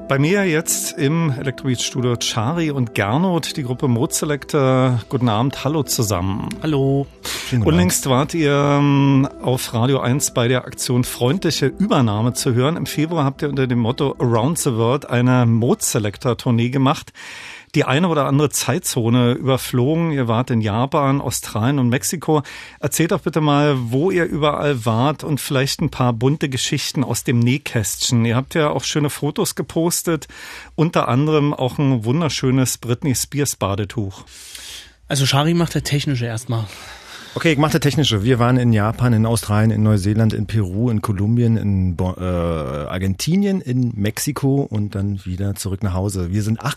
Bei mir jetzt im Elektrobeat-Studio Chari und Gernot, die Gruppe Mode Selector. Guten Abend, hallo zusammen. Hallo. Unlängst wart ihr auf Radio 1 bei der Aktion Freundliche Übernahme zu hören. Im Februar habt ihr unter dem Motto Around the World eine Mode Selector-Tournee gemacht. Die eine oder andere Zeitzone überflogen. Ihr wart in Japan, Australien und Mexiko. Erzählt doch bitte mal, wo ihr überall wart und vielleicht ein paar bunte Geschichten aus dem Nähkästchen. Ihr habt ja auch schöne Fotos gepostet, unter anderem auch ein wunderschönes Britney Spears Badetuch. Also Chari macht der Technische erstmal. Okay, ich mache der Technische. Wir waren in Japan, in Australien, in Neuseeland, in Peru, in Kolumbien, in Argentinien, in Mexiko und dann wieder zurück nach Hause. Wir sind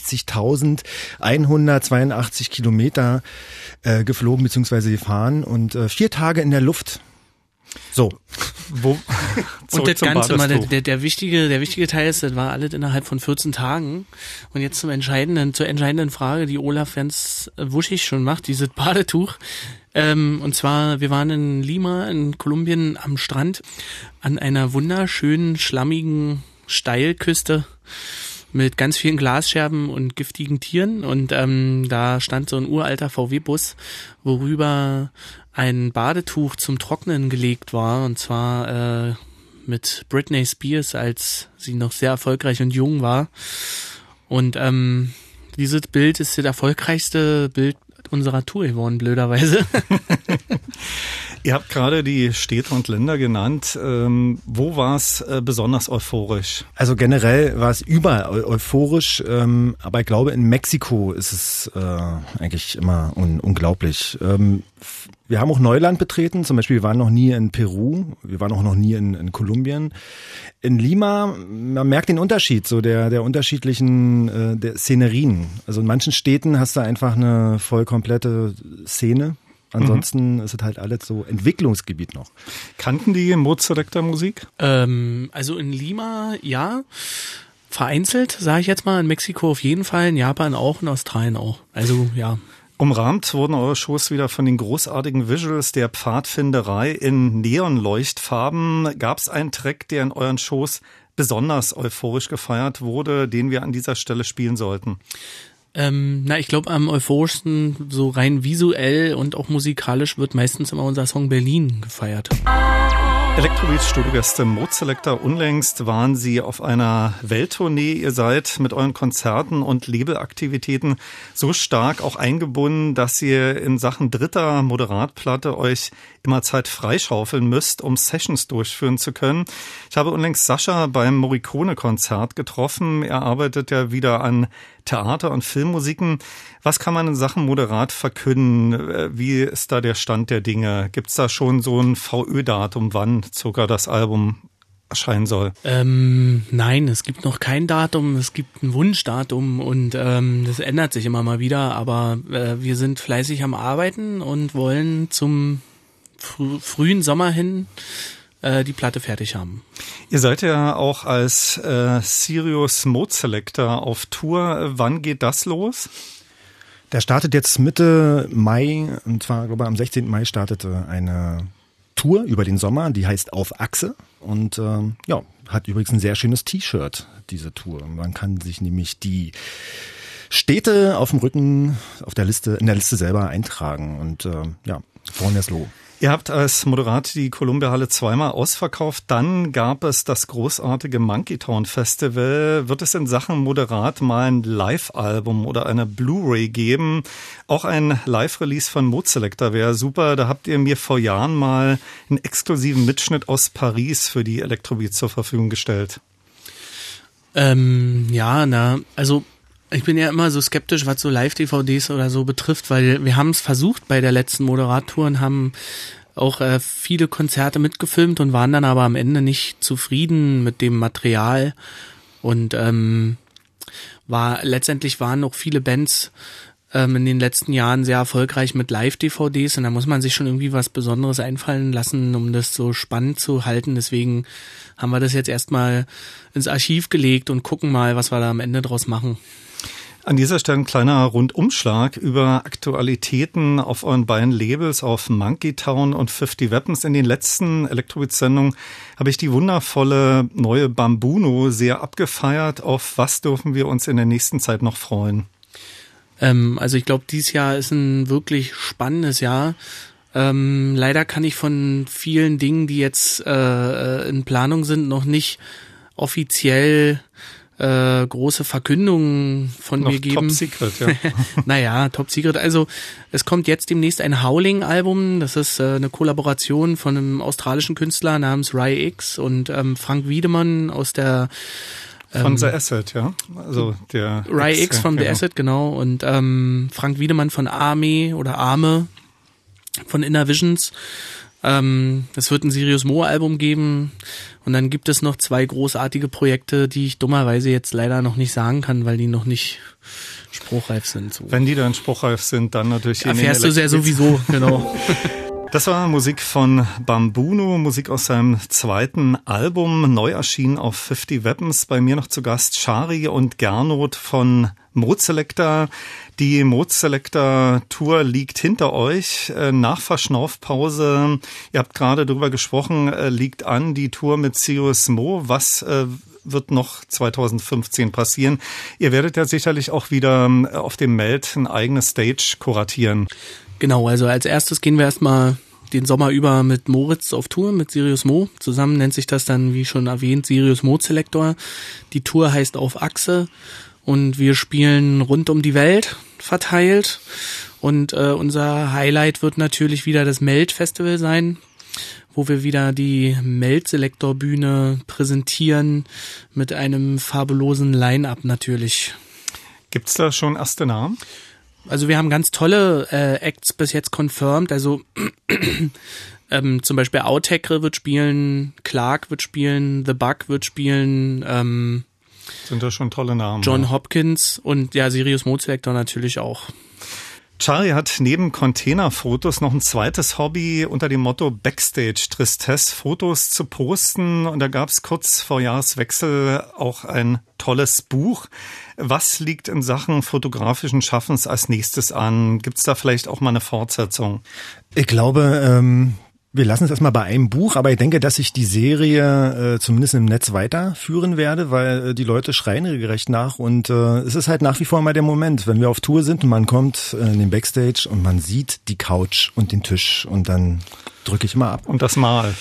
68.182 Kilometer geflogen bzw. gefahren und 4 Tage in der Luft. So. Und das Ganze mal, der wichtige Teil ist, das war alles innerhalb von 14 Tagen. Und jetzt zur entscheidenden Frage, die Olaf ganz wuschig schon macht, dieses Badetuch. Und zwar, wir waren in Lima, in Kolumbien, am Strand, an einer wunderschönen, schlammigen Steilküste mit ganz vielen Glasscherben und giftigen Tieren. Und da stand so ein uralter VW-Bus, worüber ein Badetuch zum Trocknen gelegt war. Und zwar mit Britney Spears, als sie noch sehr erfolgreich und jung war. Und dieses Bild ist das erfolgreichste Bild unserer Tour geworden, blöderweise. Ihr habt gerade die Städte und Länder genannt. Wo war es besonders euphorisch? Also generell war es überall euphorisch, aber ich glaube, in Mexiko ist es eigentlich immer unglaublich. Wir haben auch Neuland betreten, zum Beispiel wir waren noch nie in Peru, wir waren auch noch nie in Kolumbien. In Lima, man merkt den Unterschied, so der unterschiedlichen der Szenerien. Also in manchen Städten hast du einfach eine voll komplette Szene. Ansonsten ist es halt alles so Entwicklungsgebiet noch. Kannten die Mode Selector Musik? Also in Lima, ja. Vereinzelt, sage ich jetzt mal. In Mexiko auf jeden Fall, in Japan auch, in Australien auch. Also, ja. Umrahmt wurden eure Shows wieder von den großartigen Visuals der Pfadfinderei in Neonleuchtfarben. Gab es einen Track, der in euren Shows besonders euphorisch gefeiert wurde, den wir an dieser Stelle spielen sollten? Ich glaube, am euphorischsten, so rein visuell und auch musikalisch, wird meistens immer unser Song Berlin gefeiert. Elektrobeat-Studiogäste Mode Selector. Unlängst waren sie auf einer Welttournee. Ihr seid mit euren Konzerten und Labelaktivitäten so stark auch eingebunden, dass ihr in Sachen dritter Moderatplatte euch immer Zeit freischaufeln müsst, um Sessions durchführen zu können. Ich habe unlängst Sascha beim Morricone-Konzert getroffen. Er arbeitet ja wieder an Theater- und Filmmusiken. Was kann man in Sachen Moderat verkünden? Wie ist da der Stand der Dinge? Gibt es da schon so ein VÖ-Datum, wann sogar das Album erscheinen soll? Nein, es gibt noch kein Datum, es gibt ein Wunschdatum und das ändert sich immer mal wieder, aber wir sind fleißig am Arbeiten und wollen zum frühen Sommer hin die Platte fertig haben. Ihr seid ja auch als Sirius Mode Selector auf Tour. Wann geht das los? Der startet jetzt Mitte Mai, und zwar, glaube ich, am 16. Mai startete eine Tour über den Sommer, die heißt Auf Achse und hat übrigens ein sehr schönes T-Shirt, diese Tour. Man kann sich nämlich die Städte auf dem Rücken in der Liste selber eintragen und vorne ist Loh. Ihr habt als Moderat die Columbia-Halle zweimal ausverkauft. Dann gab es das großartige Monkey Town Festival. Wird es in Sachen Moderat mal ein Live-Album oder eine Blu-ray geben? Auch ein Live-Release von Mode Selector wäre super. Da habt ihr mir vor Jahren mal einen exklusiven Mitschnitt aus Paris für die Elektrobeat zur Verfügung gestellt. Ich bin ja immer so skeptisch, was so Live-DVDs oder so betrifft, weil wir haben es versucht bei der letzten Moderattour und haben auch viele Konzerte mitgefilmt und waren dann aber am Ende nicht zufrieden mit dem Material und letztendlich waren auch viele Bands in den letzten Jahren sehr erfolgreich mit Live-DVDs und da muss man sich schon irgendwie was Besonderes einfallen lassen, um das so spannend zu halten. Deswegen haben wir das jetzt erstmal ins Archiv gelegt und gucken mal, was wir da am Ende draus machen. An dieser Stelle ein kleiner Rundumschlag über Aktualitäten auf euren beiden Labels, auf Monkey Town und 50 Weapons. In den letzten Elektrobeat-Sendungen habe ich die wundervolle neue Bambuno sehr abgefeiert. Auf was dürfen wir uns in der nächsten Zeit noch freuen? Also ich glaube, dieses Jahr ist ein wirklich spannendes Jahr. Leider kann ich von vielen Dingen, die jetzt in Planung sind, noch nicht offiziell große Verkündungen von mir geben. Top Secret, ja. Naja, Top Secret. Also es kommt jetzt demnächst ein Howling-Album. Das ist eine Kollaboration von einem australischen Künstler namens Rai X und Frank Wiedemann aus der von The Acid, ja. Also der Rai X von The Acid, genau. Und Frank Wiedemann von Arme oder Arme von Inner Visions. Es wird ein Sirius Mo Album geben und dann gibt es noch 2 großartige Projekte, die ich dummerweise jetzt leider noch nicht sagen kann, weil die noch nicht spruchreif sind. So. Wenn die dann spruchreif sind, dann natürlich. Erfährst du sehr sowieso, genau. Das war Musik von Bambuno, Musik aus seinem zweiten Album, neu erschienen auf 50 Weapons. Bei mir noch zu Gast Shari und Gernot von Mode Selector. Die Mode Selector Tour liegt hinter euch. Nach Verschnaufpause, ihr habt gerade darüber gesprochen, liegt an die Tour mit Sirius Mo. Was wird noch 2015 passieren? Ihr werdet ja sicherlich auch wieder auf dem Meld ein eigenes Stage kuratieren. Genau, also als erstes gehen wir erstmal den Sommer über mit Moritz auf Tour, mit Sirius Mo. Zusammen nennt sich das dann, wie schon erwähnt, Sirius Mo Selector. Die Tour heißt Auf Achse und wir spielen rund um die Welt verteilt. Und unser Highlight wird natürlich wieder das Meld-Festival sein, wo wir wieder die Meld-Selektor-Bühne präsentieren mit einem fabulosen Line-Up natürlich. Gibt's da schon erste Namen? Also wir haben ganz tolle Acts bis jetzt confirmed, also zum Beispiel Outekre wird spielen, Clark wird spielen, The Bug wird spielen, sind das schon tolle Namen. John Hopkins und ja, Sirius Mo Selector natürlich auch. Charlie hat neben Containerfotos noch ein zweites Hobby unter dem Motto Backstage Tristesse, Fotos zu posten. Und da gab es kurz vor Jahreswechsel auch ein tolles Buch. Was liegt in Sachen fotografischen Schaffens als nächstes an? Gibt es da vielleicht auch mal eine Fortsetzung? Ich glaube, wir lassen es erstmal bei einem Buch, aber ich denke, dass ich die Serie zumindest im Netz weiterführen werde, weil die Leute schreien regelrecht nach und es ist halt nach wie vor mal der Moment, wenn wir auf Tour sind und man kommt in den Backstage und man sieht die Couch und den Tisch und dann drücke ich mal ab. Und das Mal.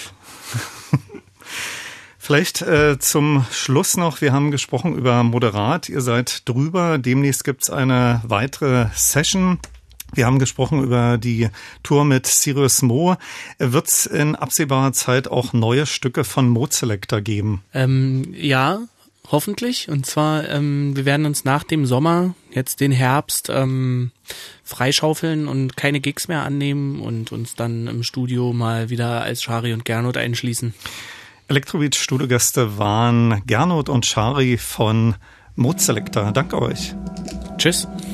Vielleicht zum Schluss noch, wir haben gesprochen über Moderat, ihr seid drüber, demnächst gibt's eine weitere Session. Wir haben gesprochen über die Tour mit Sirius Mo. Wird es in absehbarer Zeit auch neue Stücke von Mode Selector geben? Ja, hoffentlich. Und zwar, wir werden uns nach dem Sommer, jetzt den Herbst, freischaufeln und keine Gigs mehr annehmen und uns dann im Studio mal wieder als Shari und Gernot einschließen. Elektrobeat-Studiogäste waren Gernot und Shari von Mode Selector. Danke euch. Tschüss.